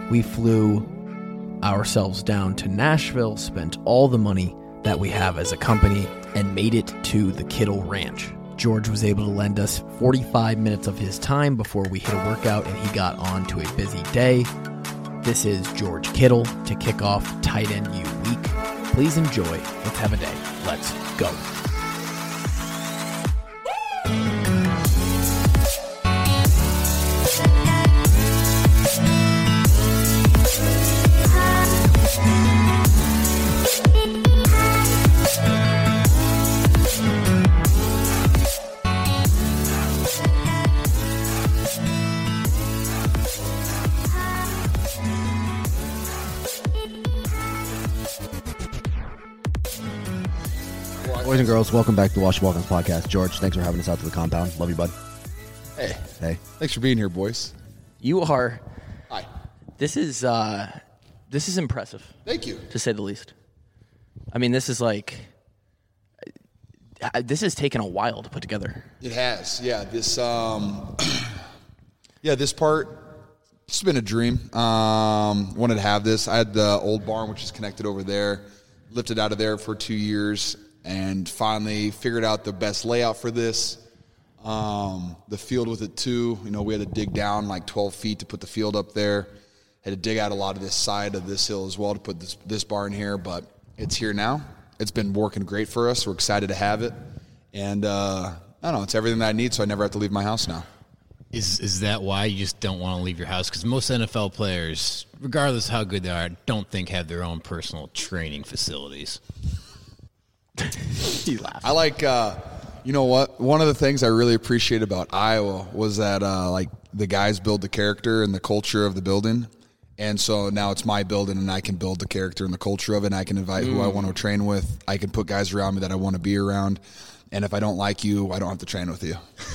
we flew ourselves down to Nashville, spent all the money that we have as a company, and made it to the Kittle Ranch. George was able to lend us 45 minutes of his time before we hit a workout, and he got on to a busy day. This is George Kittle to kick off Tight End U Week. Please enjoy. Let's have a day. Let's go. Boys and girls, welcome back to the Wash Walk-Ons podcast. George, thanks for having us out to the compound. Love you, bud. Hey. Thanks for being here, boys. You are. Hi. This is impressive. Thank you. To say the least. I mean, this is like. This has taken a while to put together. It has, yeah. This, this part. It's been a dream. Wanted to have this. I had the old barn, which is connected over there. Lifted out of there for 2 years, and finally figured out the best layout for this. The field with it too. You know, we had to dig down like 12 feet to put the field up there. Had to dig out a lot of this side of this hill as well to put this barn here, but it's here now. It's been working great for us. We're excited to have it, and I don't know. It's everything that I need, so I never have to leave my house now. Is that why you just don't want to leave your house? Because most NFL players, regardless of how good they are, don't think have their own personal training facilities. You laugh. I like, you know what? One of the things I really appreciate about Iowa was that, like, the guys build the character and the culture of the building. And so now it's my building, and I can build the character and the culture of it, and I can invite who I want to train with. I can put guys around me that I want to be around. And if I don't like you, I don't have to train with you.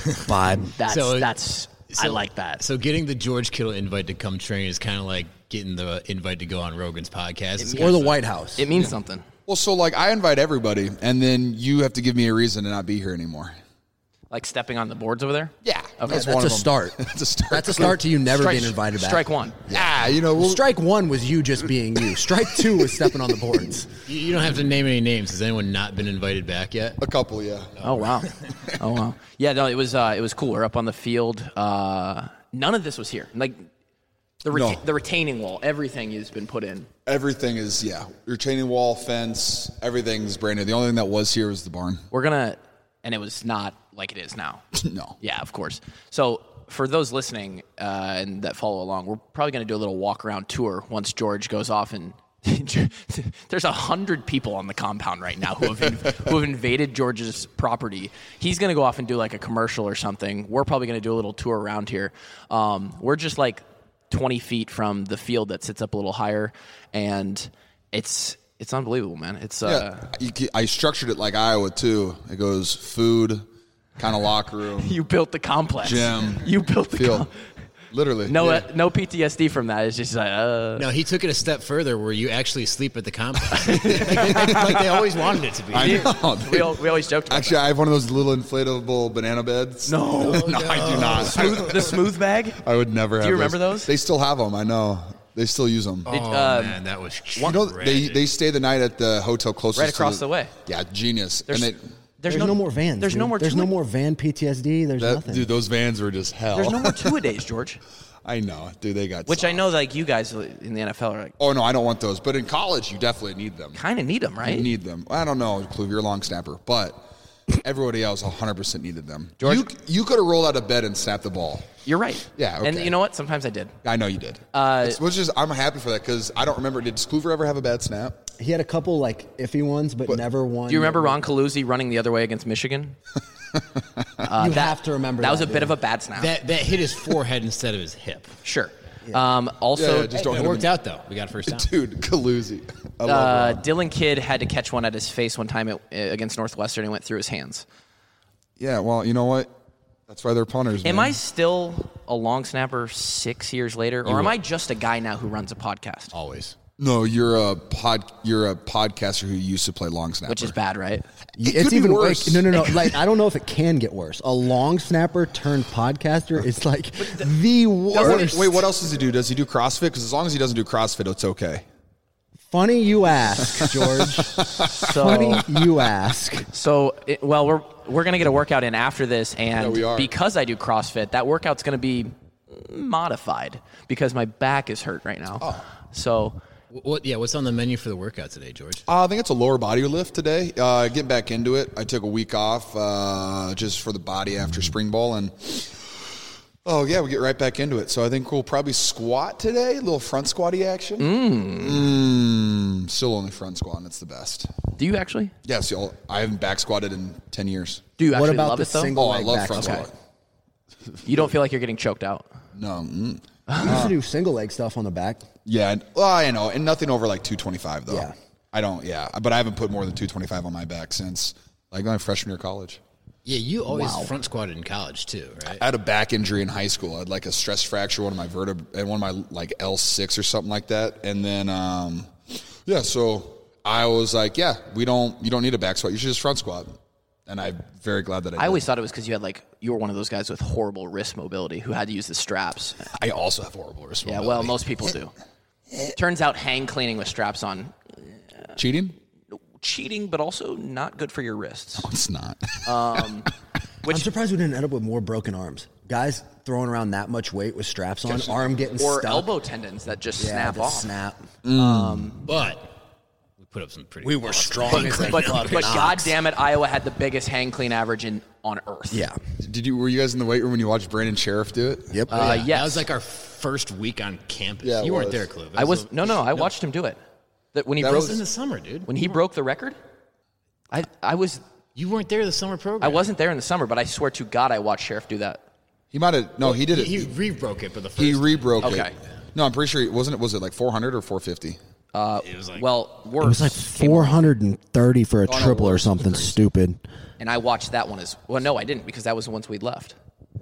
That's I like that. So getting the George Kittle invite to come train is kind of like getting the invite to go on Rogan's podcast. Or the White House. It means something. Well, so, like, I invite everybody, and then you have to give me a reason to not be here anymore. Like stepping on the boards over there? Yeah. Okay. That's a start. That's a start. That's a start to you never being invited back. Strike one. Yeah, you know. Strike one was you just being you. Strike two was stepping on the boards. You don't have to name any names. Has anyone not been invited back yet? A couple, yeah. Oh wow. Oh wow. Yeah, no, it was cool. We're up on the field. None of this was here. Like the retaining wall, everything has been put in. Everything is, retaining wall, fence, everything's brand new. The only thing that was here was the barn. And it was not like it is now. No. Yeah, of course. So for those listening and that follow along, we're probably going to do a little walk-around tour once George goes off and there's 100 people on the compound right now who have invaded George's property. He's going to go off and do like a commercial or something. We're probably going to do a little tour around here. We're just like 20 feet from the field that sits up a little higher, and it's unbelievable, man. I structured it like Iowa too. It goes food, kind of locker room. You built the complex. Gym. You built the field. Literally. No PTSD from that. It's just like, No, he took it a step further where you actually sleep at the complex. like they always wanted it to be. I know. We always joked about Actually, I have one of those little inflatable banana beds. No, I do not. The smooth bag? I would never have. Do you remember those? They still have them. I know. They still use them. Man, that was they stay the night at the hotel closest right across the way. Yeah, genius. There's no more vans. There's no more. There's no more van PTSD. There's nothing. Dude, those vans were just hell. There's no more two-a-days, George. I know, dude. They got which soft. I know, like you guys in the NFL are like. Oh no, I don't want those. But in college, you definitely need them. Kind of need them, right? You need them. I don't know, Kluve, you're a long snapper, but everybody else 100% needed them. George, you could have rolled out of bed and snapped the ball. You're right. Yeah, okay. And you know what? Sometimes I did. I know you did. I'm happy for that because I don't remember. Did Kluve ever have a bad snap? He had a couple like iffy ones, but never one. Do you remember Ron Caluzzi running the other way against Michigan? You have to remember that was a bit of a bad snap. That hit his forehead instead of his hip. Sure. Yeah. It worked out though. We got a first down. Dude, Caluzzi. I love Ron. Dylan Kidd had to catch one at his face one time against Northwestern. And went through his hands. Yeah, well, you know what? That's why they're punters. Am I still a long snapper 6 years later, or am I just a guy now who runs a podcast? Always. No, you're a podcaster who used to play long snapper. which is bad, right? It's could be even worse. worse. No. Like, I don't know if it can get worse. A long snapper turned podcaster is like the worst. Wait, what else does he do? Does he do CrossFit? Because as long as he doesn't do CrossFit, it's okay. Funny you ask, George. Funny you ask. So, we're gonna get a workout in after this, and we are. because I do CrossFit, that workout's gonna be modified because my back is hurt right now. Oh. So, What's on the menu for the workout today, George? I think it's a lower body lift today. Getting back into it. I took a week off just for the body after spring ball, and we get right back into it. So I think we'll probably squat today, a little front squatty action. Still only front squat, and it's the best. do you actually? Yes, I haven't back squatted in 10 years. Do you What actually about love the it though? single I leg love back front squat? squat. You don't feel like you're getting choked out? No. I used to do single leg stuff on the back. Yeah, I know, and nothing over like 225 though. Yeah. I don't. Yeah, but I haven't put more than 225 on my back since like my freshman year of college. Yeah, you always front squatted in college too, right? I had a back injury in high school. I had like a stress fracture, one of my vertebrae, and one of my like L6 or something like that. And then, so I was like, you don't need a back squat. You should just front squat. And I'm very glad that I did. I always thought it was because you were one of those guys with horrible wrist mobility who had to use the straps. I also have horrible wrist Yeah, mobility. well, most people do. Turns out hang cleaning with straps on, Cheating? cheating, but also not good for your wrists. No, it's not. I'm surprised we didn't end up with more broken arms. Guys throwing around that much weight with straps on, arm getting Or stuck. elbow tendons that just snap just off. Snap. But we put up some pretty. We were strong But, as a but, fucking but ox. God damn it, Iowa had the biggest hang clean average on earth. Yeah. Were you guys in the weight room when you watched Brandon Sheriff do it? Yep. Yes. That was like our first week on campus. Yeah, it you weren't was. there, Cliff. I watched him do it. When he That broke was in the summer, dude. when he broke the record, I was. You weren't there the summer program. I wasn't there in the summer, but I swear to God, I watched Sheriff do that. He might have. No, he did it. He re-broke it, but the first He re-broke it. Okay. No, I'm pretty sure. Was it like 400 or 450? It was like Well, worse. It was like 430 for a triple or something stupid. And I watched that one as well. No, I didn't because that was the ones we'd left.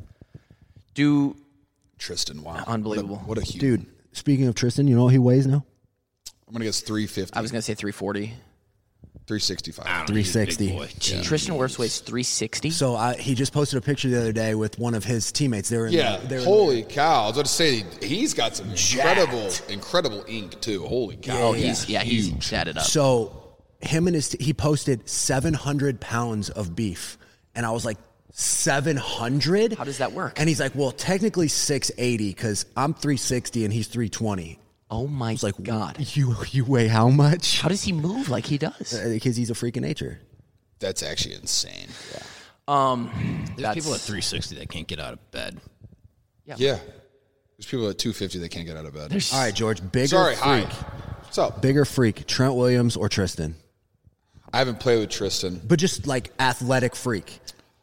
Tristan, wow. Unbelievable. What a huge. Dude, speaking of Tristan, you know what he weighs now? I'm going to guess 350. I was gonna say 340. 365. I don't know, he's a big 360. boy. Jeez. Tristan Wirfs weighs 360. So he just posted a picture the other day with one of his teammates. They were in Yeah, the, holy cow. I was about to say, he's got some incredible ink, too. Holy cow. Oh, he's added up. So him and he posted 700 pounds of beef. And I was like, 700? How does that work? And he's like, well, technically 680 because I'm 360 and he's 320. Oh my Like, God. You weigh how much? How does he move like he does? Because he's a freak of nature. That's actually insane. There's people at 360 that can't get out of bed. Yeah. There's people at 250 that can't get out of bed. All right, George, bigger Sorry, freak. hi. What's up? Bigger freak, Trent Williams or Tristan? I haven't played with Tristan. But just like athletic freak.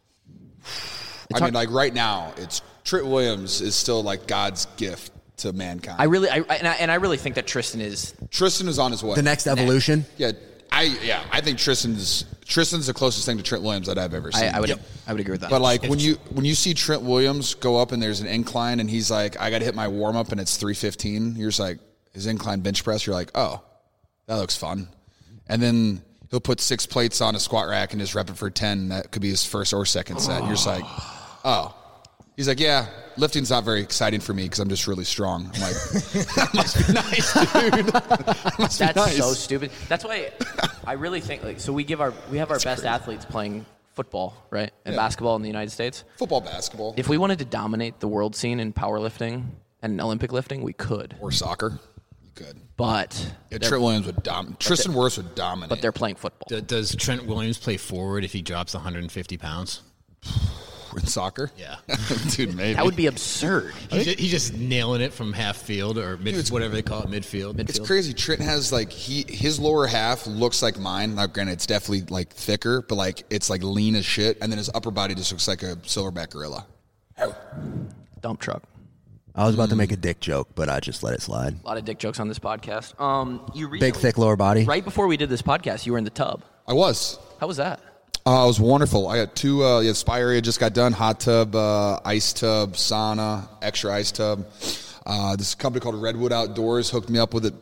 I mean, like right now, it's Trent Williams is still like God's gift to mankind. I really think that Tristan is. Tristan is on his way. The next evolution? I think Tristan's the closest thing to Trent Williams that I've ever seen. I would agree with that. But like when you see Trent Williams go up and there's an incline and he's like, I got to hit my warm up and it's 315. You're just like his incline bench press. You're like, oh, that looks fun. And then he'll put 6 plates on a squat rack and just rep it for 10. That could be his first or second set. You're just like, oh. He's like, yeah, lifting's not very exciting for me because I'm just really strong. I'm like, that must be nice, dude. That must be That's nice. so stupid. That's why I really think so. We have our best athletes playing football, right, and basketball in the United States. Football, basketball, If we wanted to dominate the world scene in powerlifting and Olympic lifting, we could. or soccer, you could. But Yeah, Trent Williams would dominate. Tristan Wirfs would dominate. they're playing football. Does Trent Williams play forward if he drops 150 pounds? in soccer. Yeah. Dude, maybe That would be absurd. He's just nailing it from half field or whatever they call it, midfield. It's crazy. Trent has like his lower half looks like mine. Now, granted, it's definitely like thicker, but like it's like lean as shit, and then his upper body just looks like a silverback gorilla. Dump truck. I was about to make a dick joke, but I just let it slide. A lot of dick jokes on this podcast. You Big, thick lower body. Right before we did this podcast, you were in the tub. I was. How was that? It was wonderful. I got 2. Spa area just got done. Hot tub, ice tub, sauna, extra ice tub. This company called Redwood Outdoors hooked me up with it.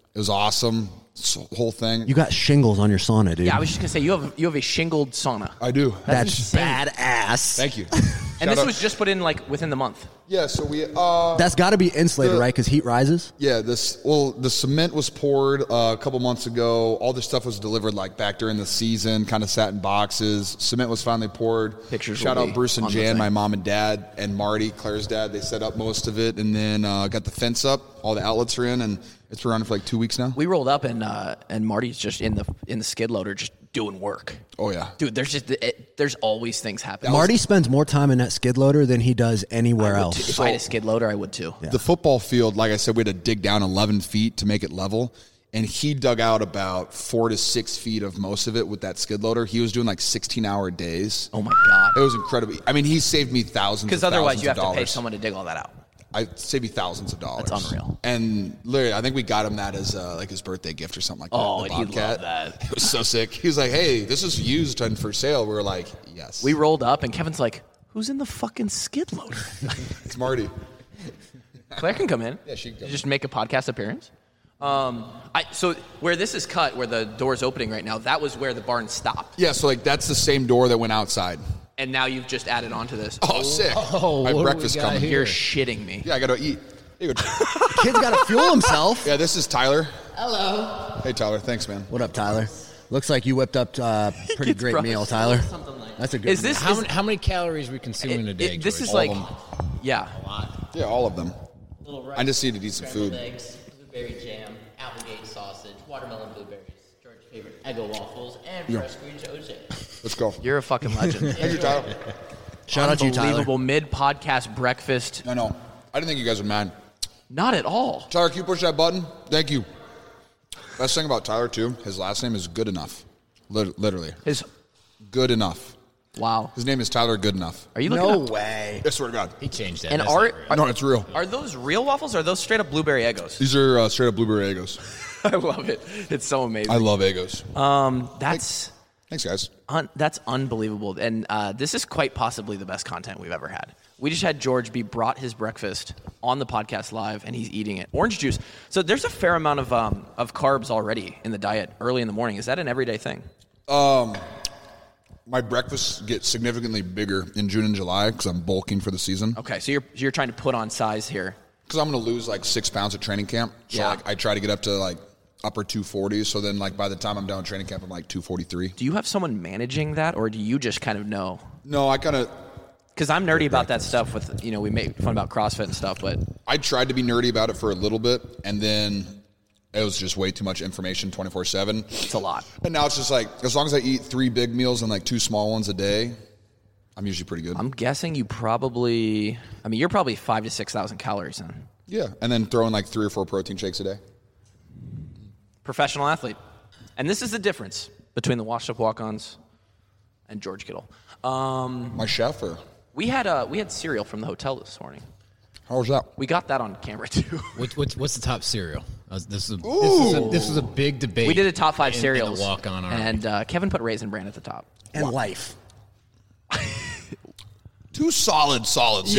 It was awesome. Whole thing. You got shingles on your sauna, dude. Yeah, I was just gonna say you have a shingled sauna. I do. That's insane. badass. Thank you. And this was just put in like within the month. Yeah, so we That's got to be insulated, right? Because heat rises. yeah, the cement was poured a couple months ago. All this stuff was delivered like back during the season, kind of sat in boxes. Cement was finally poured. Pictures Shout will out be Bruce and on the Jan, thing. my mom and dad, and Marty, Claire's dad. They set up most of it, and then got the fence up. All the outlets are in, and it's been running for like 2 weeks now. We rolled up and Marty's just in the skid loader just doing work. Oh yeah, Dude, there's always things happening. Marty spends more time in that skid loader than he does anywhere else. If I had a skid loader, I would too. The football field, like I said, we had to dig down 11 feet to make it level. And he dug out about 4 to 6 feet of most of it with that skid loader. He was doing like 16-hour days. Oh my god! It was incredible. I mean, he saved me thousands Because of otherwise you have dollars. to pay someone to dig all that out. I saved me thousands of dollars. That's unreal. And literally, I think we got him that as like his birthday gift or something like that. Oh, the and he'd love Bobcat. that. It was so sick. He was like, "Hey, this is used and for sale." We were like, "Yes." We rolled up and Kevin's like, "Who's in the fucking skid loader?" It's Marty. Claire can come in. Yeah, she can come just make a podcast appearance. So where this is cut, where the door's opening right now, that was where the barn stopped, Yeah, so like that's the same door that went outside. and now you've just added on to this. Oh, sick! Oh, My what do we breakfast got coming. here? You're shitting me. Yeah, I gotta eat. Here you go. Kid's got to fuel himself. Yeah, this is Tyler. Hello. Hey, Tyler. Thanks, man. What up, Tyler? Looks like you whipped up a pretty gets great brushed. meal, Tyler. Something like That's a good Is this How many calories are we consuming a day? this George? is like, of yeah. Yeah, all of them. little rice, I just need to eat some scrambled food. eggs, blueberry jam, Applegate sausage, watermelon blueberries, George's favorite Eggo waffles, and fresh squeezed OJ. Let's go. You're a fucking legend. Thank you, Tyler. Shout out to you, Tyler. Unbelievable mid-podcast breakfast. I know. I didn't think you guys were mad. Not at all. Tyler, can you push that button? Thank you. Best thing about Tyler, too, his last name is Good Enough. Literally. His Good Enough. wow. His name is Tyler Good Enough. Are you looking No up? way. I swear to God. He changed that. And That's are not real. No, it's real. are those real waffles or are those straight up blueberry Eggos? These are straight up blueberry Eggos. I love it. It's so amazing. I love Eggos. That's Thanks, guys. that's unbelievable. And this is quite possibly the best content we've ever had. We just had George be brought his breakfast on the podcast live, and he's eating it. Orange juice. So there's a fair amount of carbs already in the diet early in the morning. Is that an everyday thing? My breakfasts get significantly bigger in June and July because I'm bulking for the season. Okay, so you're trying to put on size here. Because I'm going to lose like 6 pounds at training camp. So Yeah. like I try to get up to like upper 240s. So then like by the time I'm done with training camp, I'm like 243. Do you have someone managing that, or do you just kind of know? No, I kind of... Because I'm nerdy about that stuff with, we make fun about CrossFit and stuff, but I tried to be nerdy about it for a little bit, and then it was just way too much information 24/7. it's a lot. And now it's just like, as long as I eat 3 big meals and like 2 small ones a day, I'm usually pretty good. I'm guessing you're probably 5,000 to 6,000 calories in. Yeah, and then throw in like 3 or 4 protein shakes a day. Professional athlete. And this is the difference between the washed up walk-ons and George Kittle. My chef, or We had cereal from the hotel this morning. how was that? We got that on camera too. What's the top cereal? This is a big debate. We did a top 5 in cereals. the walk-on army. and Kevin put Raisin Bran at the top. And life. 2 solid cereals.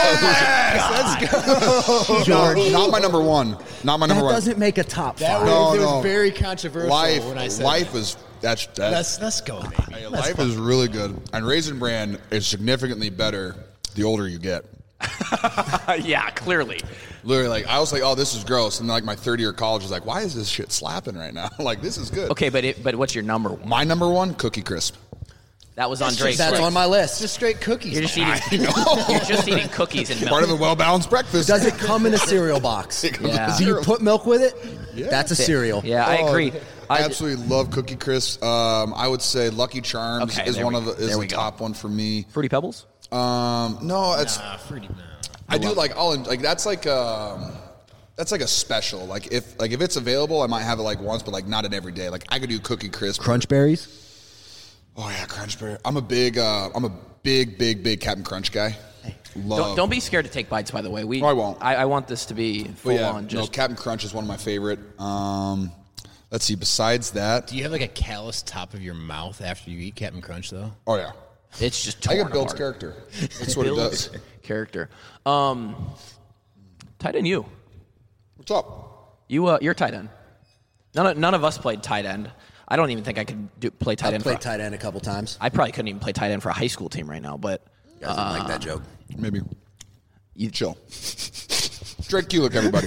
George. Not my number one. Not my That number one. doesn't make a top That five. No, was, it no. was very controversial when I said life that. is that's Let's go, baby. life is really good, and Raisin Bran is significantly better the older you get. Yeah, clearly. Literally, like I was like, oh, this is gross, and like my third year of college was like, why is this shit slapping right now? Like this is good. Okay, but what's your number one? My number one, Cookie Crisp. That was on Drake's That's list. on my list. Just straight cookies. You're just eating cookies and milk. Part of a well balanced breakfast. Does it come in a cereal box? Yeah. Do you put milk with it? Yeah. That's a cereal. Yeah, I agree. I absolutely love Cookie Crisp. I would say Lucky Charms Okay, is there one we- of the, is there we the go. top one for me. Fruity Pebbles? No, it's Fruity. No. I do like all like that's like a special. Like if it's available, I might have it like once, but like not an every day. Like I could do Cookie Crisp. Crunch berries? Oh yeah, Crunch Berry. I'm a big Captain Crunch guy. Love. Don't be scared to take bites, by the way. I won't. I want this to be But full yeah, on. Just Captain Crunch is one of my favorite. Let's see. Besides that, Do you have like a callous top of your mouth after you eat Captain Crunch though? oh yeah, it's just I torn think it builds apart. character. That's what it Builds does. character. Tight end, you. What's up? You're tight end. None of us played tight end. I don't even think I could play tight I've end. played tight end a couple times. I probably couldn't even play tight end for a high school team right now, but You guys didn't like that joke. Maybe. You chill. Drake Kulik, everybody.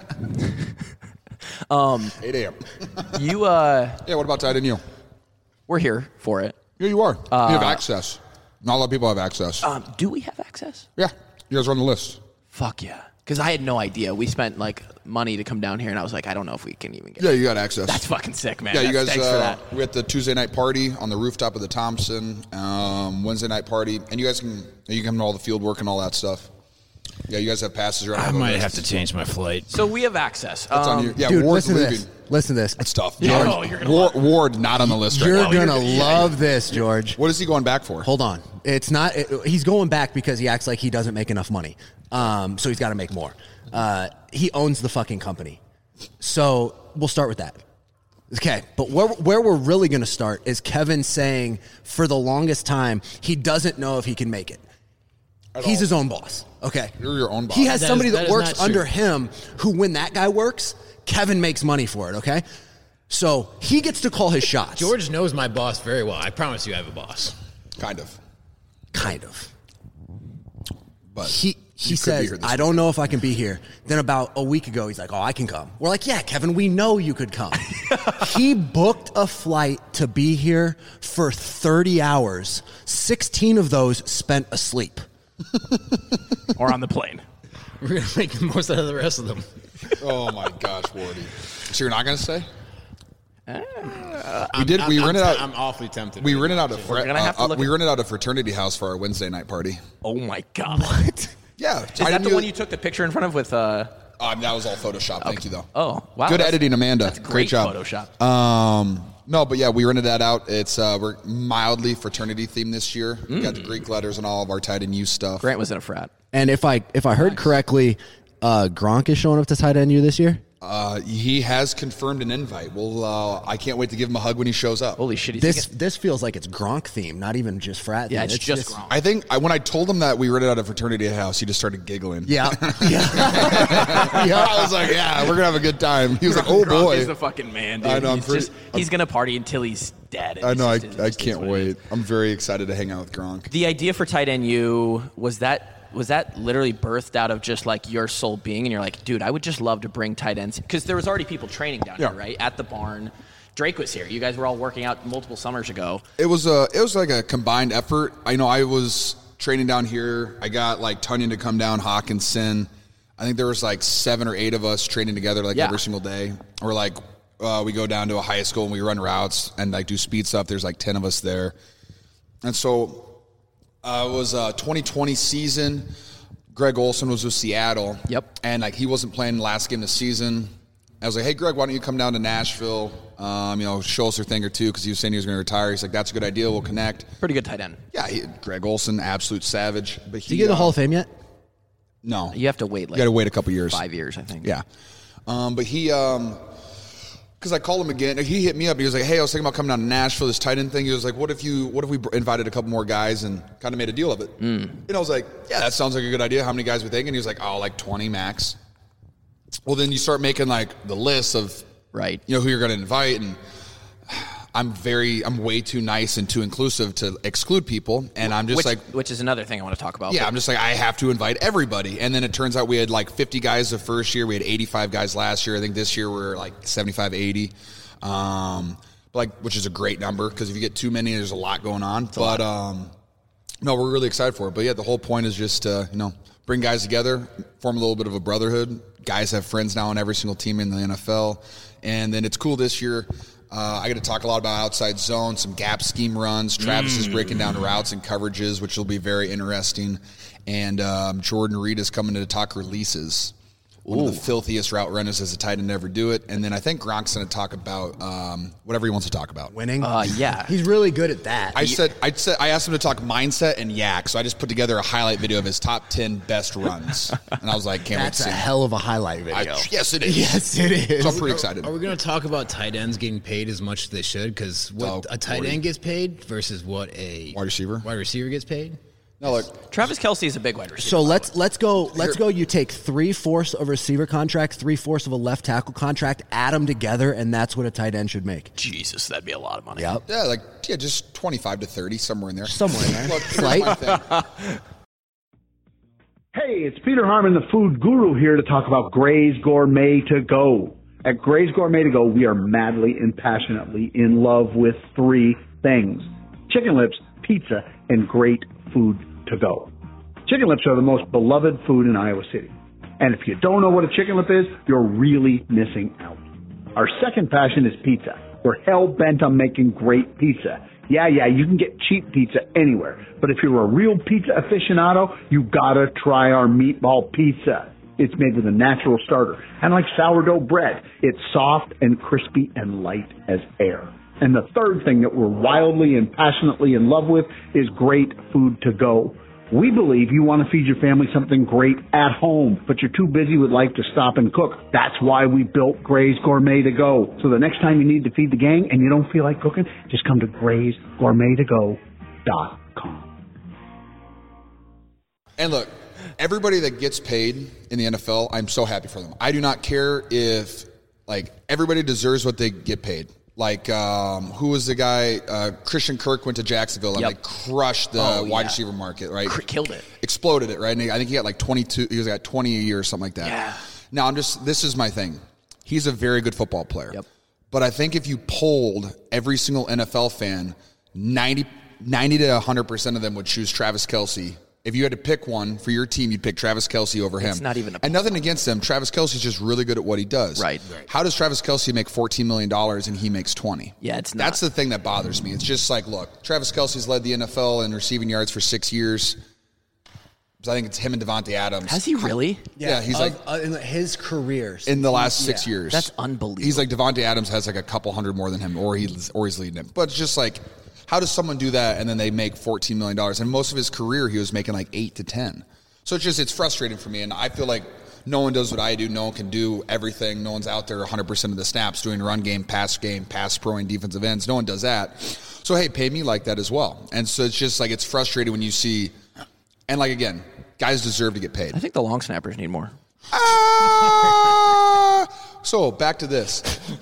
8 a.m. you Yeah, what about tight end you? we're here for it. Yeah, you are. You have access. Not a lot of people have access. Do we have access? Yeah, you guys are on the list. Fuck yeah. Because I had no idea. We spent like money to come down here, and I was like, I don't know if we can even get Yeah, you got access. That's fucking sick, man. Yeah, you guys. Thanks for that. We had the Tuesday night party on the rooftop of the Thompson. Wednesday night party, and you guys can come to all the field work and all that stuff. Yeah, you guys have passes around. I might have to change my flight. So we have access. That's on you. Yeah, Dude, Ward's listen to leaving. this. Listen to this. It's tough. Yeah, George, no, you're gonna love Ward not on the list right You're now. going to love this, George. What is he going back for? Hold on. It's not. He's going back because he acts like he doesn't make enough money. So he's got to make more. He owns the fucking company. So we'll start with that. Okay, but where we're really going to start is Kevin saying for the longest time he doesn't know if he can make it. He's his own boss. Okay. You're your own boss. He has That somebody is- that that is works not true. under him who, when that guy works, Kevin makes money for it, okay? So he gets to call his shots. George knows my boss very well. I promise you I have a boss. Kind of. Kind of. But He you could be says, here this I don't know if I can be here. Then about a week ago, he's like, oh, I can come. We're like, yeah, Kevin, we know you could come. He booked a flight to be here for 30 hours. 16 of those spent asleep. Or on the plane. We're going to make the most out of the rest of them. Oh my gosh, Wardy. So you're not going to say? We I'm rented out. I'm awfully tempted. We rented out a gonna have to look we at- rented out a fraternity house for our Wednesday night party. Oh my god. What? Yeah, Is that the one you took the picture in front of with that was all Photoshop. Thank you, though. Oh, wow. Good that's- editing, Amanda. That's Great job. Photoshop. No, but yeah, we rented that out. It's we're mildly fraternity themed this year. We got the Greek letters and all of our tight end U stuff. Grant was in a frat. And if I heard correctly, Gronk is showing up to tight end you this year? He has confirmed an invite. Well, I can't wait to give him a hug when he shows up. Holy shit. He's This feels like it's Gronk themed, not even just frat yeah, themed. it's just Gronk. I think when I told him that we rented out a fraternity house, he just started giggling. Yeah. I was like, yeah, we're gonna have a good time. He was like, oh Gronk boy. is the fucking man, dude. I know, He's going to party until he's dead. I know. I It's just can't what it is. wait. I'm very excited to hang out with Gronk. The idea for tight end U was that literally birthed out of just like your soul being, and you're like, dude, I would just love to bring tight ends because there was already people training down Yeah. here, right? At the barn. Drake was here. You guys were all working out multiple summers ago. It was like a combined effort. I know I was training down here. I got like Tunyon to come down, Hawkinson. I think there was like 7 or 8 of us training together like every single day. Or like we go down to a high school and we run routes and like do speed stuff. There's like 10 of us there. And so it was a 2020 season. Greg Olson was with Seattle. Yep. And like he wasn't playing the last game of the season. I was like, hey, Greg, why don't you come down to Nashville, show us your thing or two, because he was saying he was going to retire. He's like, that's a good idea. We'll connect. Pretty good tight end. Yeah, Greg Olson, absolute savage. But Did you get in the Hall of Fame yet? No. You have to wait like You got to wait a couple years. 5 years, I think. Yeah. But he, because I called him again. He hit me up. He was like, hey, I was thinking about coming down to Nashville, this tight end thing. He was like, what if we invited a couple more guys and kind of made a deal of it? And I was like, yeah, that sounds like a good idea. How many guys we thinking? He was like, oh, like 20 max. Well, then you start making like the list of, Right. who you're going to invite. And I'm way too nice and too inclusive to exclude people. And I'm just which is another thing I want to talk about. yeah, I'm just like, I have to invite everybody. And then it turns out we had like 50 guys the first year. We had 85 guys last year. I think this year we're like 75, 80. Which is a great number because if you get too many, there's a lot going on. No, we're really excited for it. But yeah, the whole point is just to, bring guys together, form a little bit of a brotherhood. Guys have friends now on every single team in the NFL. And then it's cool this year. I get to talk a lot about outside zone, some gap scheme runs. Travis is breaking down routes and coverages, which will be very interesting. And Jordan Reed is coming to talk releases. One of the filthiest route runners as a tight end to ever do it. And then I think Gronk's going to talk about whatever he wants to talk about. Winning? Yeah. He's really good at that. I asked him to talk mindset and yak, so I just put together a highlight video of his top 10 best runs. And I was like, can't wait to That's see a it. hell of a highlight video. Yes, it is. Yes, it is. So I'm pretty excited. Are we going to talk about tight ends getting paid as much as they should? Because what a tight end gets paid versus what a Wide receiver? gets paid? No, look, Travis Kelce is a big wide receiver. So let's go. You take 3/4 of a receiver contract, 3/4 of a left tackle contract, add them together, and that's what a tight end should make. Jesus, that'd be a lot of money. Yep. yeah, just 25 to 30, somewhere in there. Somewhere in there. Look, here's my thing. Hey, it's Peter Harmon, the food guru, here to talk about Gray's Gourmet To Go. At Gray's Gourmet To Go, we are madly and passionately in love with 3 things: chicken lips, pizza, and great food to go. Chicken lips are the most beloved food in Iowa City. And if you don't know what a chicken lip is, you're really missing out. Our second passion is pizza. We're hell-bent on making great pizza. Yeah, you can get cheap pizza anywhere. But if you're a real pizza aficionado, you gotta try our meatball pizza. It's made with a natural starter. And like sourdough bread, it's soft and crispy and light as air. And the third thing that we're wildly and passionately in love with is great food to go. We believe you want to feed your family something great at home, but you're too busy with life to stop and cook. That's why we built Gray's Gourmet To Go. So the next time you need to feed the gang and you don't feel like cooking, just come to graysgourmettogo.com. And look, everybody that gets paid in the NFL, I'm so happy for them. I do not care if, everybody deserves what they get paid. Who was the guy? Christian Kirk went to Jacksonville and crushed the wide receiver market, right? Killed it. Exploded it, right? And I think he got 22. He was got 20 a year or something like that. Yeah. Now this is my thing. He's a very good football player. Yep. But I think if you polled every single NFL fan, 90 to 100% of them would choose Travis Kelce. If you had to pick one for your team, you'd pick Travis Kelce over him. It's not even and nothing against him. Travis Kelce's just really good at what he does. Right. How does Travis Kelce make $14 million and he makes 20? Yeah, it's not. That's the thing that bothers me. It's just look, Travis Kelce's led the NFL in receiving yards for 6 years. I think it's him and Devontae Adams. Has he really? Yeah, he's in his career in the last 6 years. That's unbelievable. He's Devontae Adams has a couple hundred more than him, or he's leading him. But it's just how does someone do that and then they make $14 million? And most of his career, he was making 8 to 10. So it's frustrating for me. And I feel like no one does what I do. No one can do everything. No one's out there 100% of the snaps doing run game, pass throwing defensive ends. No one does that. So, hey, pay me like that as well. And so it's just it's frustrating when you see, and again, guys deserve to get paid. I think the long snappers need more. So back to this.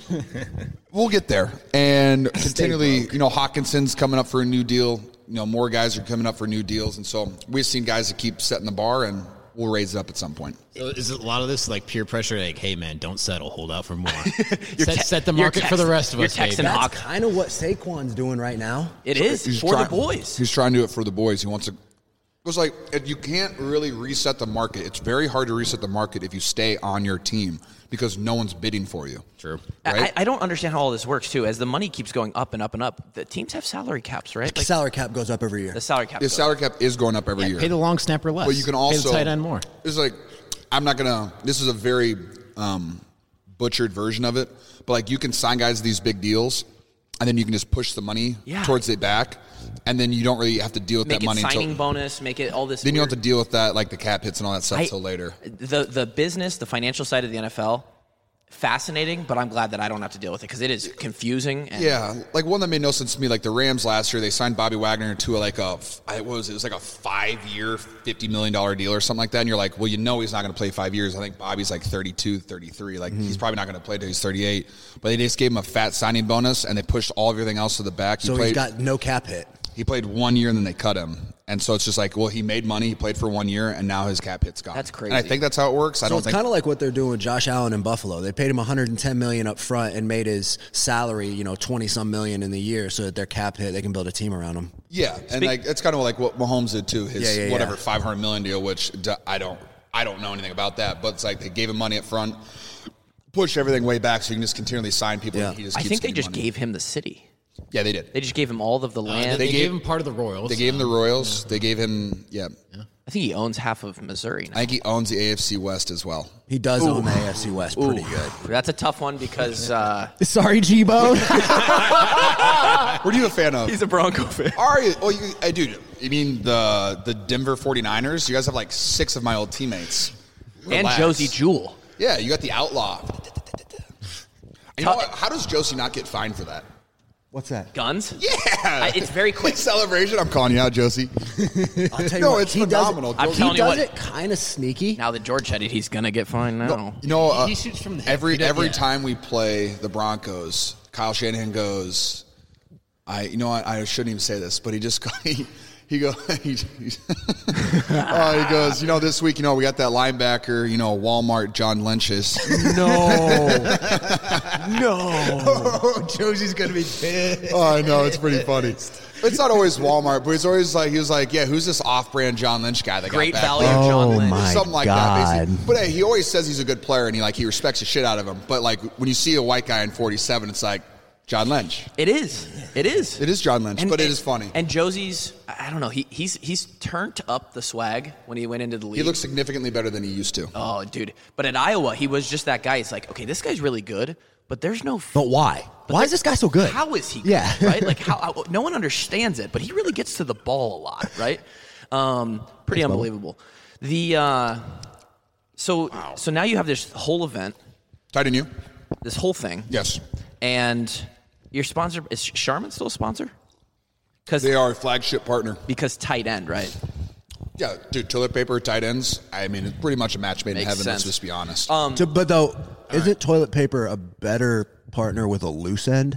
We'll get there. And continually, Hawkinson's coming up for a new deal. More guys are coming up for new deals. And so we've seen guys that keep setting the bar, and we'll raise it up at some point. So is it a lot of this peer pressure? Hey, man, don't settle. Hold out for more. set the market for the rest of us, baby. That's kind of what Saquon's doing right now. It is for the boys. He's trying to do it for the boys. He wants to. It was you can't really reset the market. It's very hard to reset the market if you stay on your team because no one's bidding for you. True. Right? I don't understand how all this works, too. As the money keeps going up and up and up, the teams have salary caps, right? The salary cap goes up every year. The salary cap. The salary cap is going up every year. Pay the long snapper less. But you can also pay the tight end more. It's I'm not gonna. This is a very butchered version of it. But you can sign guys to these big deals, and then you can just push the money towards it back. And then you don't really have to deal with that money. Make it signing bonus, make it all this. Then you don't have to deal with that, the cap hits and all that stuff until later. The business, the financial side of the NFL, fascinating, but I'm glad that I don't have to deal with it because it is confusing. And one that made no sense to me, the Rams last year, they signed Bobby Wagner to it was a 5-year, $50 million deal or something like that. And you're well, he's not going to play 5 years. I think Bobby's 32, 33. He's probably not going to play till he's 38. But they just gave him a fat signing bonus and they pushed everything else to the back. He's got no cap hit. He played 1 year and then they cut him. And so it's just he made money, he played for 1 year, and now his cap hit's gone. That's crazy. And I think that's how it works. It's kind of like what they're doing with Josh Allen in Buffalo. They paid him $110 million up front and made his salary, $20-some million in the year so that their cap hit, they can build a team around him. Yeah, and it's kind of what Mahomes did too. His $500 million deal, which I don't know anything about that, but it's they gave him money up front, pushed everything way back so you can just continually sign people. Yeah. And he just I keeps think they getting just money. gave him the city. Yeah, they did. They just gave him all of the land. They gave him part of the Royals. They gave him the Royals. They gave him, I think he owns half of Missouri now. I think he owns the AFC West as well. He does own the AFC West pretty good. That's a tough one because Sorry, G-Bone. What are you a fan of? he's a Bronco fan. Are you? Oh, dude, you mean the Denver 49ers? You guys have 6 of my old teammates. And Relax. Josie Jewell. Yeah, you got the Outlaw. You know what? How does Josie not get fined for that? What's that? Guns? Yeah. It's very quick. Celebration. I'm calling you out, Josie. I'll tell you No, what, it's he phenomenal. Does it, I'm telling he you does what. it kind of sneaky. Now that George said it, he's going to get fined now. You know, He shoots from the hip. every He does- every yeah. time we play the Broncos, Kyle Shanahan goes, you know what? I shouldn't even say this, but he just he goes, he goes, you know, this week, you know, we got that linebacker, you know, Walmart John Lynch's. No, Josie's gonna be pissed. Oh, I know, it's pretty funny. It's not always Walmart, but it's always like, he was like, yeah, who's this off-brand John Lynch guy that Great got back value, there? John Lynch. my Something like God. that, basically. But hey, he always says he's a good player, and he respects the shit out of him. But like when you see a white guy in 47, it's like John Lynch. It is. It is. It is John Lynch, but it is funny. And Josie's, I don't know, he's turned up the swag when he went into the league. He looks significantly better than he used to. Oh, dude. But at Iowa, he was just that guy. It's like, okay, this guy's really good, but there's no... But why? Why is this guy so good? How is he good, Yeah. right? Like, how no one understands it, but he really gets to the ball a lot, right? Pretty unbelievable. So now you have this whole event, Tight in you? this whole thing, Yes. and your sponsor, is Charmin still a sponsor? They are a flagship partner. Because tight end, right? Yeah, dude, toilet paper, tight ends. I mean, it's pretty much a match made in Makes heaven, let's sense. just be honest. But though, isn't toilet paper a better partner with a loose end?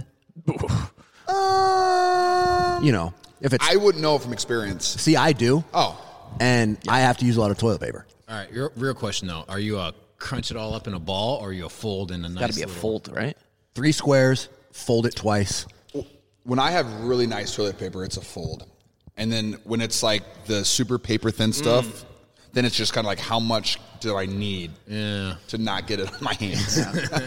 You know, if it's I wouldn't know from experience. see, I do. Oh, And I have to use a lot of toilet paper. All right, real question though: are you a crunch it all up in a ball, or are you a fold in a nice? Got to be a little- fold, right? 3 squares, fold it twice. when I have really nice toilet paper, it's a fold. And then when it's like the super paper thin stuff, then it's just kind of like, how much do I need to not get it on my hands?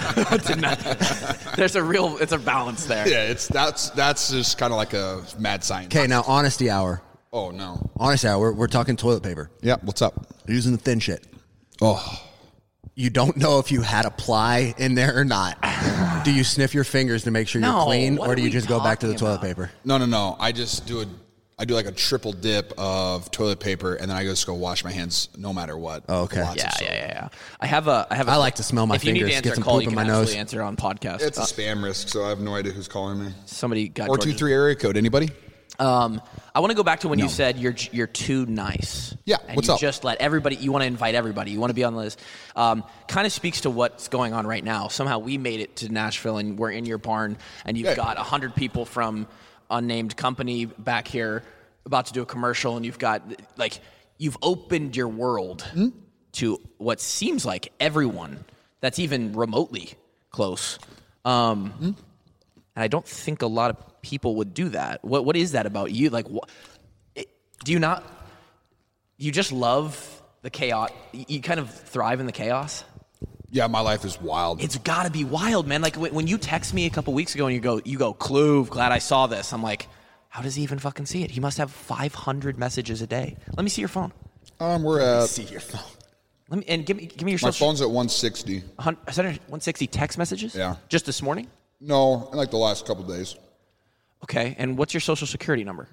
There's it's a balance there. Yeah, that's just kind of like a mad science. Okay, now honesty hour. Oh, no. Honesty hour. We're talking toilet paper. Yeah, what's up? Using the thin shit. Oh, You don't know if you had a ply in there or not. Do you sniff your fingers to make sure you're No, clean, what or are do you we just go back to the talking toilet about? paper? no. I just do like a triple dip of toilet paper, and then I just go wash my hands no matter what. Oh, okay. Lots of soap. Yeah. I have a. I like to smell my if you need fingers, to answer get a some call, poop you in can my nose. actually answer on podcast. It's a spam risk, so I have no idea who's calling me. Somebody got 423 area code. Anybody? I want to go back to when you said you're too nice. Yeah, and what's you up? just let everybody. You want to invite everybody. You want to be on the list. Kind of speaks to what's going on right now. Somehow we made it to Nashville, and we're in your barn, and you've got 100 people from unnamed company back here about to do a commercial, and you've got you've opened your world to what seems like everyone that's even remotely close. And I don't think a lot of people would do that. What is that about you? Like, do you not? You just love the chaos. You kind of thrive in the chaos. Yeah, my life is wild. It's got to be wild, man. Like when you text me a couple weeks ago and you go, Kluve, glad I saw this. I'm like, how does he even fucking see it? He must have 500 messages a day. Let me see your phone. We're at See your phone. Give me your my social. phone's at 160. 160 text messages. Yeah. Just this morning. No, in like the last couple days. Okay, and what's your social security number?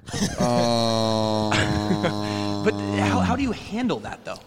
But how do you handle that though?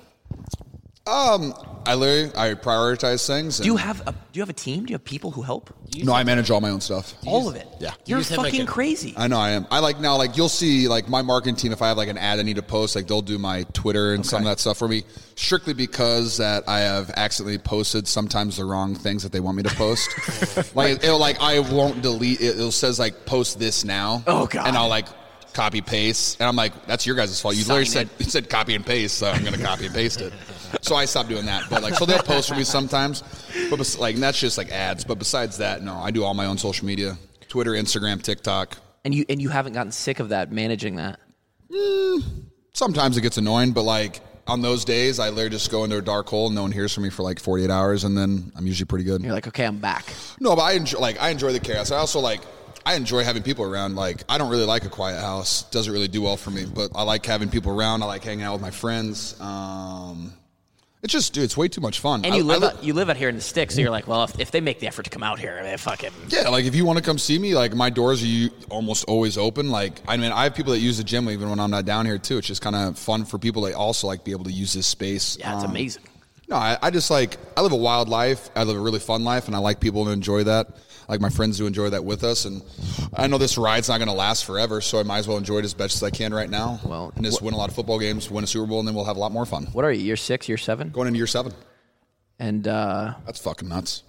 I prioritize things. Do you have a team? Do you have people who help? No, I manage all my own stuff. All of it. Yeah. You're just have, like, fucking a- crazy. I know I am. You'll see like my marketing team, if I have like an ad I need to post, like they'll do my Twitter and some of that stuff for me, strictly because that I have accidentally posted sometimes the wrong things that they want me to post. I won't delete it. It says like post this now. Oh, God. And I'll like copy paste. And I'm like, that's your guys' fault. You Sign literally said copy and paste, so I'm gonna copy and paste it. So I stopped doing that. But so they'll post for me sometimes. But that's just like ads. But besides that, no, I do all my own social media. Twitter, Instagram, TikTok. And you haven't gotten sick of that, managing that. Sometimes it gets annoying, but like on those days, I literally just go into a dark hole and no one hears from me for like 48 hours, and then I'm usually pretty good. You're like, okay, I'm back. No, but I enjoy the chaos. I also I enjoy having people around. Like I don't really like a quiet house. Doesn't really do well for me, but I like having people around. I like hanging out with my friends. It's just, dude, it's way too much fun. And you live out here in the sticks, so you're like, well, if they make the effort to come out here, they fucking. Yeah, like if you want to come see me, like my doors are almost always open. Like I mean, I have people that use the gym even when I'm not down here too. It's just kind of fun for people to also like be able to use this space. Yeah, it's amazing. No, I just like, I live a wild life. I live a really fun life, and I like people to enjoy that. I like my friends to enjoy that with us. And I know this ride's not going to last forever, so I might as well enjoy it as best as I can right now. Well, and just win a lot of football games, win a Super Bowl, and then we'll have a lot more fun. What are you, year 6, year 7? Going into year 7. And that's fucking nuts.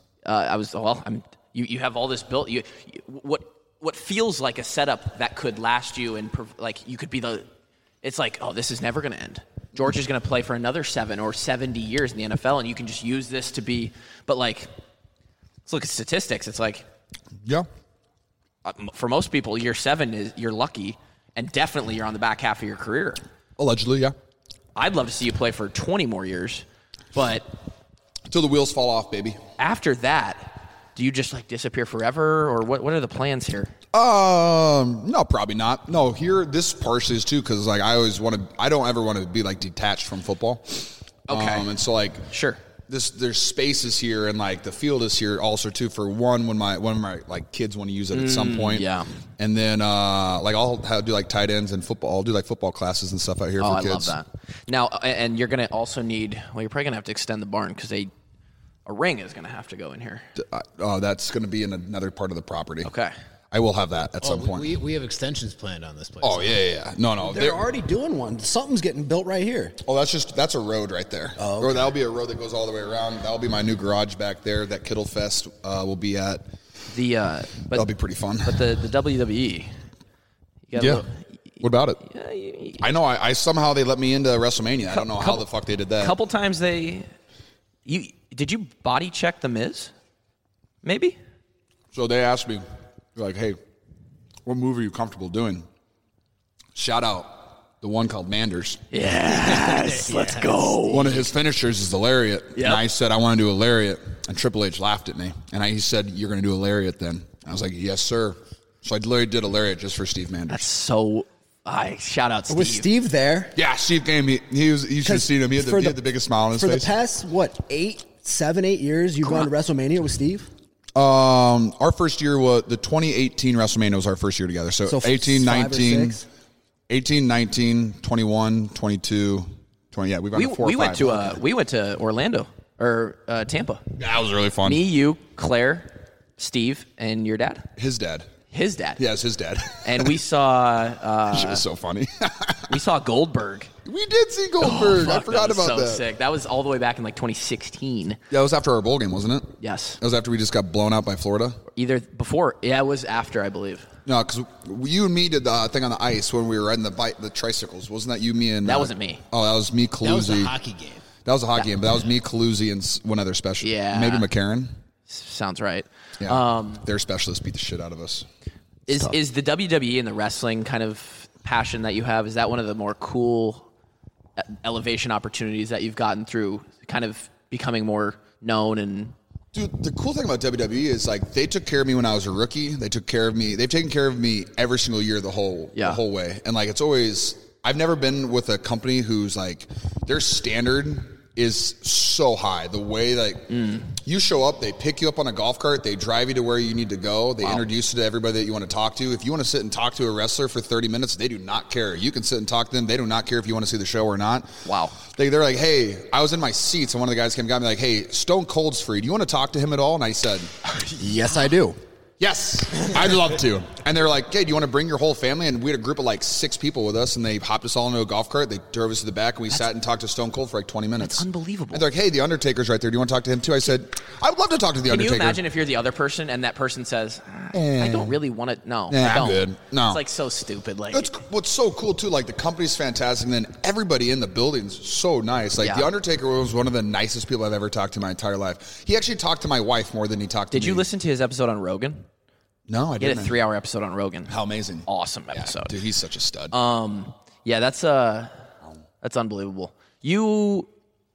You have all this built. What feels like a setup that could last you, and like you could be it's like, oh, this is never going to end. George is going to play for another 7 or 70 years in the NFL, and you can just use this to be. But like, let's look at statistics. It's like, yeah, for most people, year 7 is you're lucky, and definitely you're on the back half of your career. Allegedly, yeah. I'd love to see you play for 20 more years, but until the wheels fall off, baby. After that, do you just like disappear forever, or what are the plans here? No, probably not. No, here, this partially is too, because like I don't ever want to be like detached from football. Okay. And so like, sure, there's spaces here, and like the field is here also too for when my like kids want to use it at some point. Yeah. And then like I'll do like tight ends and football. I'll do like football classes and stuff out here for kids. I love that. Now, and you're gonna also need. Well, you're probably gonna have to extend the barn because a ring is gonna have to go in here. That's gonna be in another part of the property. Okay. I will have that at some point. We have extensions planned on this place. Oh, yeah. No. They're already doing one. Something's getting built right here. Oh, that's a road right there. Oh, okay. Or that'll be a road that goes all the way around. That'll be my new garage back there that Kittle Fest will be at. That'll be pretty fun. But the WWE. What about it? Yeah, I know. I somehow they let me into WrestleMania. I don't know how the fuck they did that. A couple times did you body check The Miz? Maybe? So they asked me, like, hey, what move are you comfortable doing? Shout out the one called Manders. Yes, let's go. One of his finishers is the lariat. Yep. And I said, I want to do a lariat. And Triple H laughed at me. And he said, you're going to do a lariat then. And I was like, yes, sir. So I literally did a lariat just for Steve Manders. That's so... shout out Steve. Was Steve there? Yeah, Steve came. You should have seen him. He had the biggest smile on his face. For the past, 7-8 years, you've gone to WrestleMania with Steve? Our first year was the 2018 WrestleMania was our first year together. So 18, 19, 21, 22, 20. Yeah, we've gone to 4 or 5. We went to Orlando or Tampa. That was really fun. Me, you, Claire, Steve, and your dad. His dad. His dad. Yeah, it's his dad. And we saw... Shit was so funny. We saw Goldberg. We did see Goldberg. I forgot about that. So sick. That was all the way back in like 2016. Yeah, it was after our bowl game, wasn't it? Yes. That was after we just got blown out by Florida? Either before. Yeah, it was after, I believe. No, because you and me did the thing on the ice when we were riding the tricycles. Wasn't that you, me, and... That wasn't me. Oh, that was me, Caluzzi. That was a hockey game. That was a hockey game, but that was me, Caluzzi, and one other specialist. Yeah. Maybe McCarron. Sounds right. Yeah. Their specialists beat the shit out of us. Is the WWE and the wrestling kind of passion that you have, is that one of the more cool elevation opportunities that you've gotten through kind of becoming more known? And dude, the cool thing about WWE is like they took care of me when I was a rookie. They took care of me. They've taken care of me every single year the whole way. And like it's always, I've never been with a company who's like their standard is so high. The way like you show up, they pick you up on a golf cart, they drive you to where you need to go, they introduce you to everybody that you want to talk to. If you want to sit and talk to a wrestler for 30 minutes, they do not care. You can sit and talk to them. They do not care if you want to see the show or not. Wow. They're like, hey, I was in my seats and one of the guys came and got me like, hey, Stone Cold's free. Do you want to talk to him at all? And I said, yes, I do. Yes, I'd love to. And they're like, hey, do you want to bring your whole family? And we had a group of like 6 people with us, and they hopped us all into a golf cart. They drove us to the back, and we sat and talked to Stone Cold for like 20 minutes. That's unbelievable. And they're like, hey, The Undertaker's right there. Do you want to talk to him too? I said, I would love to talk to The Undertaker. Can you imagine if you're the other person and that person says, I don't really want to, I don't. I'm good. No. It's like so stupid. Like that's what's so cool too. Like the company's fantastic, and then everybody in the building's so nice. Like The Undertaker was one of the nicest people I've ever talked to in my entire life. He actually talked to my wife more than he talked to me. Did you listen to his episode on Rogan? No, I didn't. He had a 3-hour episode on Rogan. How amazing. Awesome episode. Dude, he's such a stud. Yeah, that's unbelievable. Do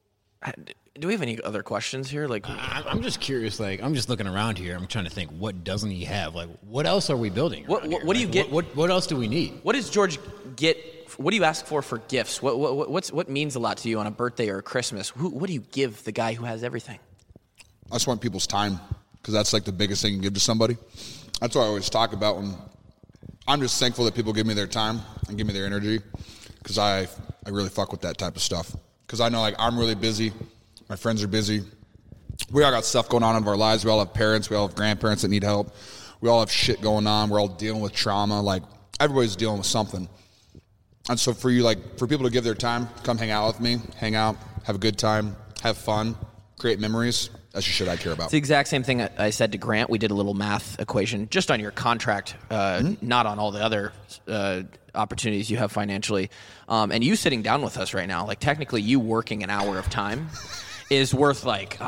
we have any other questions here? Like, I'm just curious. Like, I'm just looking around here. I'm trying to think, what doesn't he have? Like, what else are we building? What do you get? What else do we need? What does George get? What do you ask for gifts? What means a lot to you on a birthday or a Christmas? What do you give the guy who has everything? I just want people's time, because that's like the biggest thing you can give to somebody. That's what I always talk about when I'm just thankful that people give me their time and give me their energy, because I really fuck with that type of stuff. Because I know like I'm really busy. My friends are busy. We all got stuff going on in our lives. We all have parents. We all have grandparents that need help. We all have shit going on. We're all dealing with trauma. Like, everybody's dealing with something. And so for you, like, for people to give their time, come hang out with me, hang out, have a good time, have fun, create memories, that's the shit I care about. It's the exact same thing I said to Grant. We did a little math equation just on your contract, not on all the other opportunities you have financially. And you sitting down with us right now, like technically you working an hour of time is worth like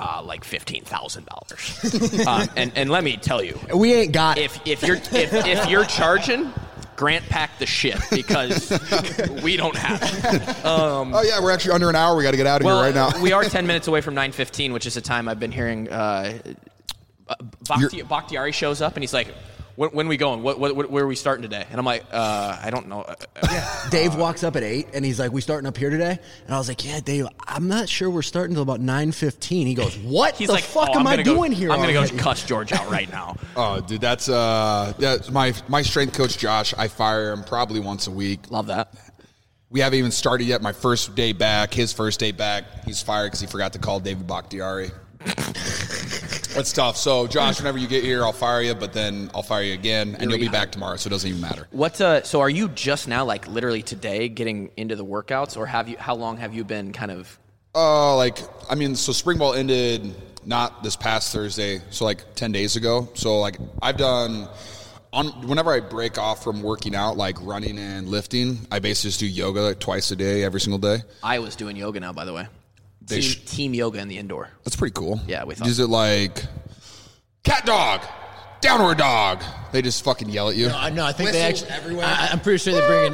$15,000. And let me tell you, We ain't got if you're charging, Grant packed the shit because we don't have it. Oh, yeah, we're actually under an hour. We got to get out of here right now. We are 10 minutes away from 9:15, which is a time I've been hearing. Bakhtiari shows up and he's like, when are we going? Where are we starting today? And I'm like, I don't know. Dave walks up at 8 and he's like, we starting up here today? And I was like, yeah, Dave, I'm not sure we're starting until about 9:15. He goes, what He's the like, fuck am I doing here? I'm going to already? go cuss George out right now. Oh, dude, that's my strength coach, Josh. I fire him probably once a week. Love that. We haven't even started yet. My first day back, his first day back, he's fired because he forgot to call David Bakhtiari. That's tough. So, Josh, whenever you get here, I'll fire you, but then I'll fire you again, and you'll be back tomorrow, so it doesn't even matter. So are you just now, like literally today, getting into the workouts, or how long have you been kind of? So spring ball ended not this past Thursday, so like 10 days ago. So like I've done whenever I break off from working out, like running and lifting, I basically just do yoga like twice a day, every single day. I was doing yoga now, by the way. Team yoga in the indoor. That's pretty cool. Yeah, we thought. Is it like cat dog, downward dog? They just fucking yell at you. No, I think they Whistles actually. everywhere. I'm pretty sure they bring in.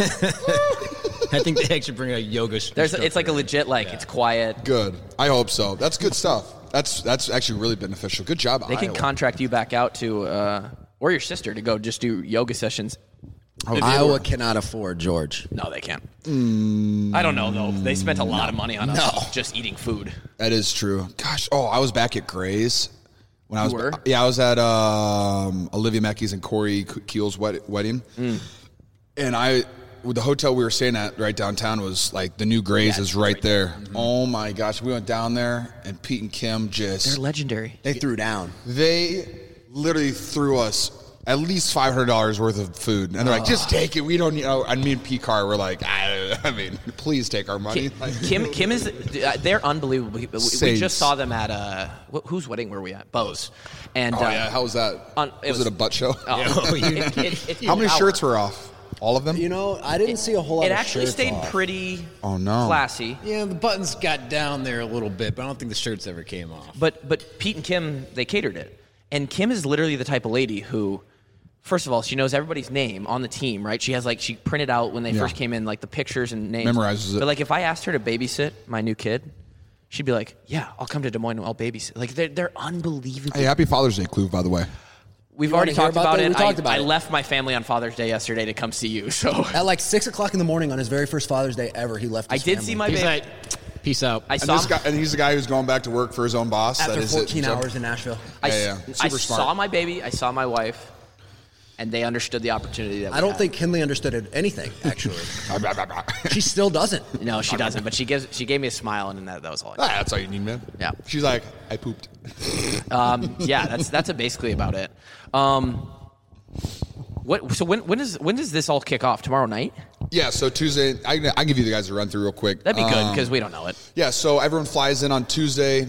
I think they actually bring a yoga. It's like a legit, like it's quiet. Good. I hope so. That's good stuff. That's actually really beneficial. Good job, They can Iowa. contract you back out to, or your sister to go just do yoga sessions. Iowa cannot afford George. No, they can't. I don't know though. They spent a lot of money on us just eating food. That is true. Gosh, I was back at Gray's when I was. were? Yeah, I was at Olivia Mackey's and Corey Keel's wedding, and the hotel we were staying at right downtown was like the new Gray's is right there. Oh my gosh, we went down there and Pete and Kim They're legendary. They threw down. they literally threw us at least $500 worth of food, and they're like, "Just take it. We don't need." And me and Pete Carr were like, "I mean, please take our money." Kim is they're unbelievable. We Saints. just saw them at whose wedding were we at? Bo's. And Oh yeah, how was that? Was it a butt show? How many shirts were off? All of them? You know, I didn't see a whole lot It of actually shirts stayed off. pretty no. classy. Yeah, the buttons got down there a little bit, but I don't think the shirts ever came off. But Pete and Kim, they catered it. And Kim is literally the type of lady who, first of all, she knows everybody's name on the team, right? She has she printed out when they first came in, like the pictures and names. Memorizes it. But like if I asked her to babysit my new kid, she'd be like, yeah, I'll come to Des Moines and I'll babysit. Like they're unbelievable. Hey, happy Father's Day, Kluve, by the way. We've wanna already hear talked about about that? it. We talked about I it. left my family on Father's Day yesterday to come see you. So At like 6 o'clock in the morning on his very first Father's Day ever, he left his I did family. see my Peace baby. out. Peace out. I And saw this guy, and he's the guy who's going back to work for his own boss. After that is 14 it. hours in Nashville. Yeah. I Super saw smart. my baby. I saw my wife. And they understood the opportunity that we I don't had. think Kinley understood anything, actually. She still doesn't. No, she doesn't. But she gave me a smile, and that was all. That's all you need, man. Yeah. She's like, I pooped. Yeah, that's basically about it. So when does this all kick off? Tomorrow night? Yeah, so Tuesday, I give you the guys a run through real quick. That'd be good because we don't know it. Yeah, so everyone flies in on Tuesday.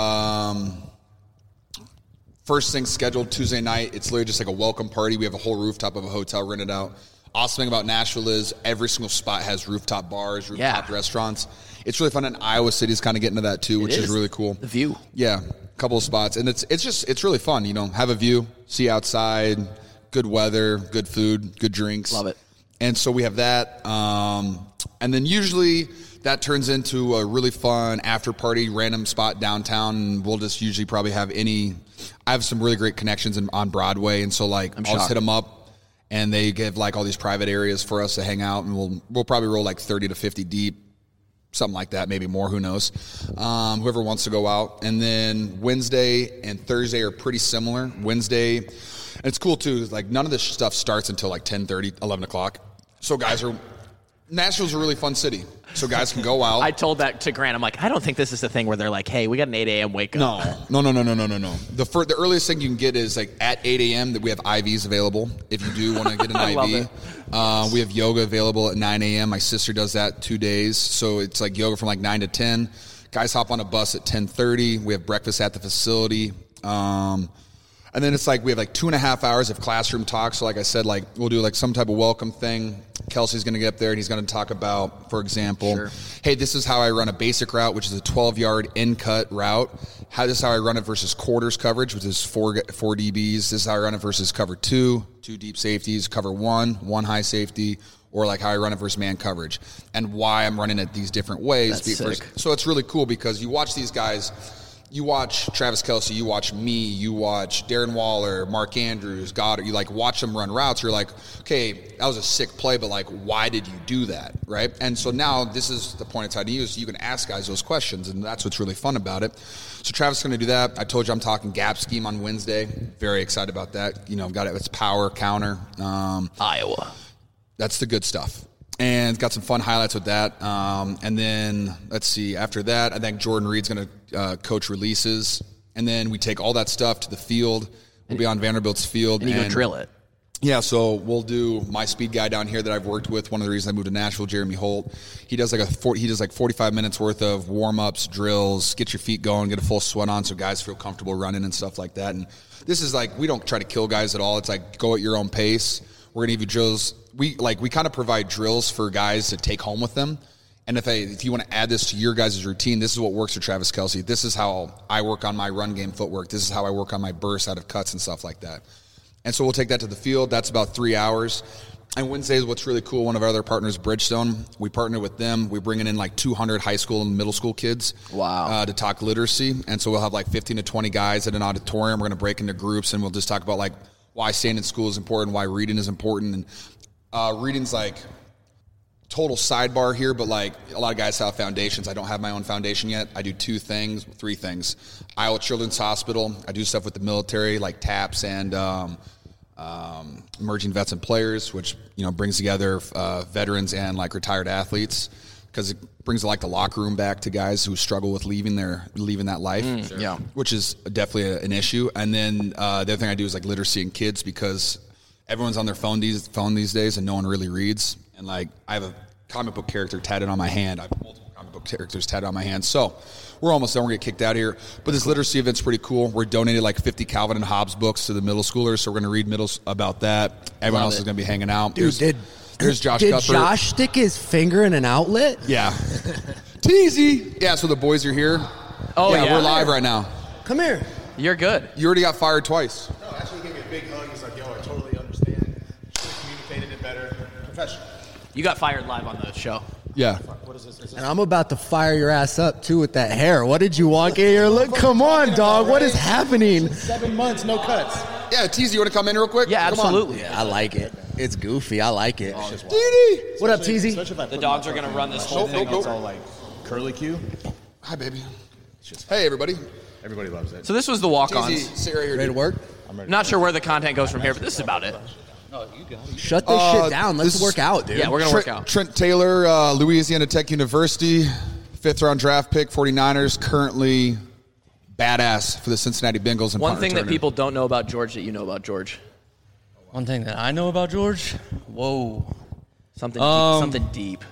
First thing scheduled Tuesday night. It's literally just like a welcome party. We have a whole rooftop of a hotel rented out. Awesome thing about Nashville is every single spot has rooftop bars, rooftop restaurants. It's really fun, and Iowa City's kind of getting to that too, which is really cool. The view. Yeah, a couple of spots, and it's really fun. You know, have a view, see outside, good weather, good food, good drinks. Love it. And so we have that, and then usually that turns into a really fun after party, random spot downtown. And we'll just usually probably have I have some really great connections on Broadway, and so like I'll just hit them up, and they give like all these private areas for us to hang out, and we'll probably roll like 30 to 50 deep. Something like that, maybe more, who knows. Whoever wants to go out. And then Wednesday and Thursday are pretty similar. Wednesday, and it's cool too, like none of this stuff starts until like 10:30, 11 o'clock. So guys are Nashville's a really fun city, so guys can go out. I told that to Grant. I'm like, I don't think this is the thing where they're like, hey, we got an 8 a.m. wake up. No. The earliest thing you can get is like at 8 a.m. that we have IVs available if you do want to get an IV. We have yoga available at 9 a.m. My sister does that 2 days, so it's like yoga from like 9 to 10. Guys hop on a bus at 10:30. We have breakfast at the facility. And then it's like we have like 2.5 hours of classroom talk. So like I said, like we'll do like some type of welcome thing. Kelsey's going to get up there and he's going to talk about, for example, hey, this is how I run a basic route, which is a 12-yard in-cut route. This is how I run it versus quarters coverage, which is four DBs. This is how I run it versus cover 2 deep safeties, cover 1 high safety, or like how I run it versus man coverage, and why I'm running it these different ways. That's sick. So it's really cool because you watch these guys. You watch Travis Kelce, you watch me, you watch Darren Waller, Mark Andrews, Goddard. You like watch them run routes. You're like, okay, that was a sick play, but like, why did you do that, right? And so now this is the point of time to use. You can ask guys those questions, and that's what's really fun about it. So Travis is going to do that. I told you I'm talking gap scheme on Wednesday. Very excited about that. You know, got it. It's power counter. Iowa. That's the good stuff. And got some fun highlights with that. And then, let's see, after that, I think Jordan Reed's going to coach releases. And then we take all that stuff to the field. We'll be on Vanderbilt's field. And you go drill it. Yeah, so we'll do my speed guy down here that I've worked with. One of the reasons I moved to Nashville, Jeremy Holt. He does like 45 minutes worth of warm-ups, drills, get your feet going, get a full sweat on so guys feel comfortable running and stuff like that. And this is like, we don't try to kill guys at all. It's like, go at your own pace. We're going to give you drills. We kind of provide drills for guys to take home with them. And if you want to add this to your guys' routine, this is what works for Travis Kelce. This is how I work on my run game footwork. This is how I work on my bursts out of cuts and stuff like that. And so we'll take that to the field. That's about 3 hours. And Wednesday is what's really cool. One of our other partners, Bridgestone, we partner with them. We're bringing in like 200 high school and middle school kids to talk literacy. And so we'll have like 15 to 20 guys at an auditorium. We're going to break into groups, and we'll just talk about like why staying in school is important, why reading is important. And reading's like total sidebar here, but like a lot of guys have foundations. I don't have my own foundation yet. I do 3 things. Iowa Children's Hospital. I do stuff with the military like TAPS and emerging vets and players, which, you know, brings together veterans and like retired athletes, because it brings like the locker room back to guys who struggle with leaving that life, which is definitely an issue. And then the other thing I do is like literacy in kids, because everyone's on their phone these days and no one really reads. And like I have a comic book character tatted on my hand. I have multiple comic book characters tatted on my hand. So we're almost done. We're going to get kicked out of here. But this literacy event's pretty cool. We're donating like 50 Calvin and Hobbes books to the middle schoolers. So we're going to read middles about that. Everyone else is going to be hanging out. Dude, There's Josh Did Cuthbert. Josh stick his finger in an outlet? Yeah. Teasy. Yeah, so the boys are here. Oh, yeah. We're live right now. Come here. You're good. You already got fired twice. No, actually he gave me a big hug. He's like, yo, I totally understand. Should have communicated it better. Professional. You got fired live on the show. Yeah. What is this? And I'm about to fire your ass up, too, with that hair. What did you walk in here? Look, come on, dog. What is happening? 7 months, no cuts. Yeah, Teasy, you want to come in real quick? Yeah, Come on. absolutely. Yeah, I like it. It's goofy. I like it. Dee-dee. What up, Teasy? The dogs are going to run this whole thing. It's all like curly Q. Hi, baby. Hey, everybody. Everybody loves it. So this was the walk-ons. Teasy, sit right here. Ready to dude. work? Not sure where the content goes from here, but this is about it. Shut this shit down. Let's this- work out, dude. Yeah, we're going to work out. Trent Taylor, Louisiana Tech University, 5th-round draft pick, 49ers, currently badass for the Cincinnati Bengals. And One punt thing that returner. people don't know about George that you know about George. One thing that I know about George? Whoa. Something deep.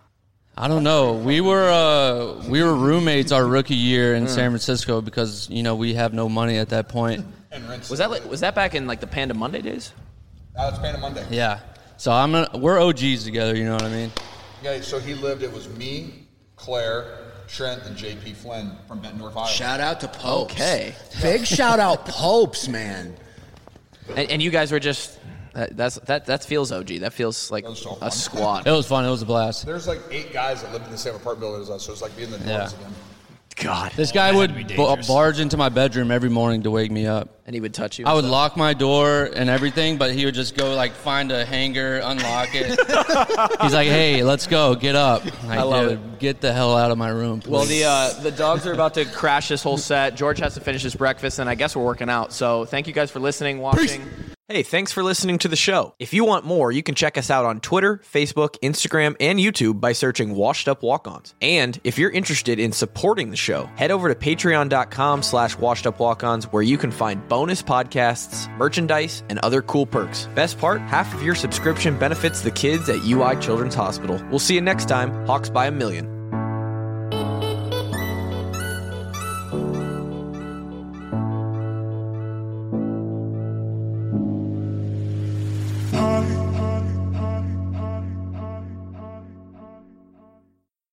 I don't know. We were roommates our rookie year in San Francisco because, you know, we have no money at that point. Was that back in like the Panda Monday days? It's Panda Monday. Yeah. So we're OGs together, you know what I mean? Yeah, so he lived, it was me, Claire, Trent, and JP Flynn from Benton, North Iowa. Shout out to Popes. Okay. Big shout out Popes, man. And you guys were just that feels OG. That feels like That was so a fun. squad. It was fun. It was a blast. There's like 8 guys that lived in the same apartment building as us, so it's like being in the dorms Yeah. again. God. This guy would barge into my bedroom every morning to wake me up. And he would touch you. I would lock my door and everything, but he would just go like find a hanger, unlock it. He's like, "Hey, let's go, get up." Like, I love dude, get the hell out of my room, please. Well, the dogs are about to crash this whole set. George has to finish his breakfast, and I guess we're working out. So thank you guys for listening, watching. Hey, thanks for listening to the show. If you want more, you can check us out on Twitter, Facebook, Instagram, and YouTube by searching Washed Up Walk-Ons. And if you're interested in supporting the show, head over to patreon.com/washedupwalk-ons where you can find bonus podcasts, merchandise, and other cool perks. Best part, half of your subscription benefits the kids at UI Children's Hospital. We'll see you next time. Hawks by a million.